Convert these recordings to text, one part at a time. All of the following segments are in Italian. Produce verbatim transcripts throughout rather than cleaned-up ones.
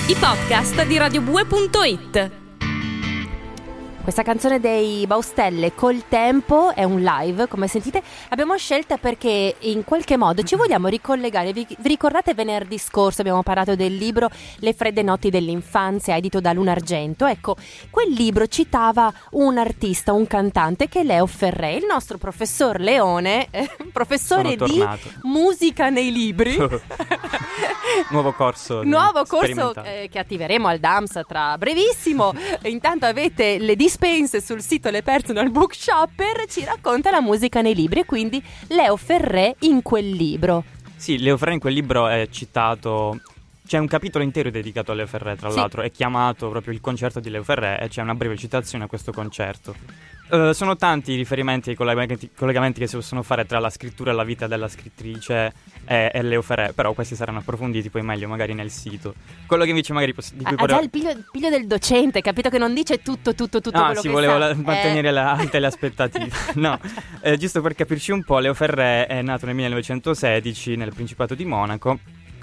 i podcast di radiobue punto it. Questa canzone dei Baustelle, Col tempo, è un live, come sentite. L'abbiamo scelta perché in qualche modo ci vogliamo ricollegare. Vi, vi ricordate venerdì scorso abbiamo parlato del libro Le fredde notti dell'infanzia, edito da Luna Argento? Ecco, quel libro citava un artista, un cantante che è Leo Ferré, il nostro professor Leone, eh, professore di musica nei libri. Nuovo corso. Nuovo corso eh, che attiveremo al DAMS tra brevissimo. Intanto avete le dispense sul sito Le Personal Bookshopper. Ci racconta la musica nei libri e quindi Leo Ferré in quel libro. Sì, Leo Ferré in quel libro è citato. C'è un capitolo intero dedicato a Leo Ferré, tra sì. l'altro, è chiamato proprio il concerto di Leo Ferré e c'è una breve citazione a questo concerto. Uh, sono tanti i riferimenti e collegamenti, collegamenti che si possono fare tra la scrittura e la vita della scrittrice e, e Leo Ferré, però questi saranno approfonditi poi meglio magari nel sito. Quello che invece magari poss- di cui ha già il piglio, il piglio del docente, capito che non dice tutto tutto tutto no, quello sì, che volevo sa. la, mantenere eh. la, alte le aspettative. No, eh, giusto per capirci un po', Leo Ferré è nato nel millenovecentosedici nel Principato di Monaco.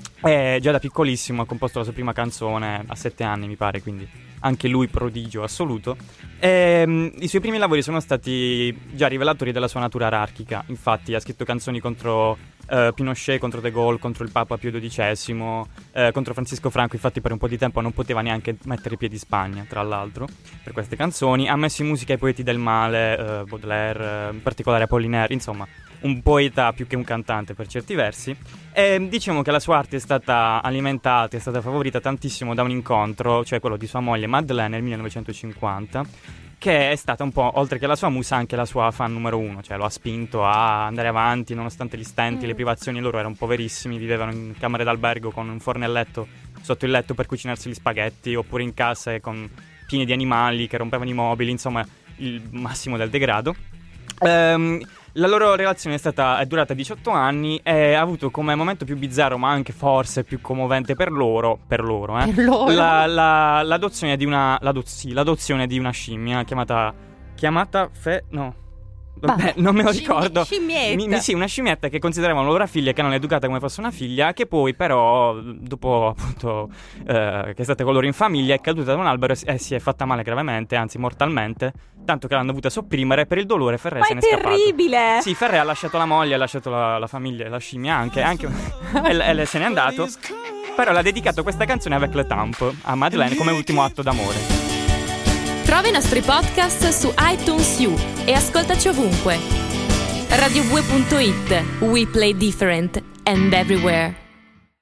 E già da piccolissimo ha composto la sua prima canzone a sette anni, mi pare, quindi anche lui prodigio assoluto. E, um, i suoi primi lavori sono stati già rivelatori della sua natura anarchica. Infatti ha scritto canzoni contro uh, Pinochet, contro De Gaulle, contro il Papa Pio dodicesimo, uh, contro Francisco Franco. Infatti per un po' di tempo non poteva neanche mettere piedi in Spagna, tra l'altro, per queste canzoni. Ha messo in musica i poeti del male, uh, Baudelaire, uh, in particolare Apollinaire, insomma un poeta più che un cantante per certi versi. E diciamo che la sua arte è stata alimentata, è stata favorita tantissimo da un incontro, cioè quello di sua moglie Madeleine nel millenovecentocinquanta, che è stata un po', oltre che la sua musa, anche la sua fan numero uno, cioè lo ha spinto a andare avanti nonostante gli stenti, mm. le privazioni. Loro erano poverissimi, vivevano in camere d'albergo con un fornelletto sotto il letto per cucinarsi gli spaghetti, oppure in case con piene di animali che rompevano i mobili, insomma il massimo del degrado. Ehm... La loro relazione è stata è durata diciotto anni e ha avuto come momento più bizzarro, ma anche forse più commovente per loro, per loro, eh, per loro. La, la, l'adozione di una l'adoz- sì, l'adozione di una scimmia chiamata chiamata Fe no. Vabbè, non me lo Scimmi- ricordo. Scimmietta. Mi, mi, sì, una scimmietta che consideravano loro figlia, che hanno educata come fosse una figlia, che poi però, dopo appunto eh, che è stata con loro in famiglia, è caduta da un albero e eh, si è fatta male gravemente, anzi mortalmente, tanto che l'hanno dovuta sopprimere. Per il dolore Ferré Ma se è n'è scappato. terribile! Sì, Ferré ha lasciato la moglie, ha lasciato la, la famiglia e la scimmia anche, anche e, e se n'è andato. Però l'ha dedicato questa canzone Avec le Temps a Madeleine come ultimo atto d'amore. Trova i nostri podcast su iTunes U e ascoltaci ovunque. radiobue punto it. We play different and everywhere.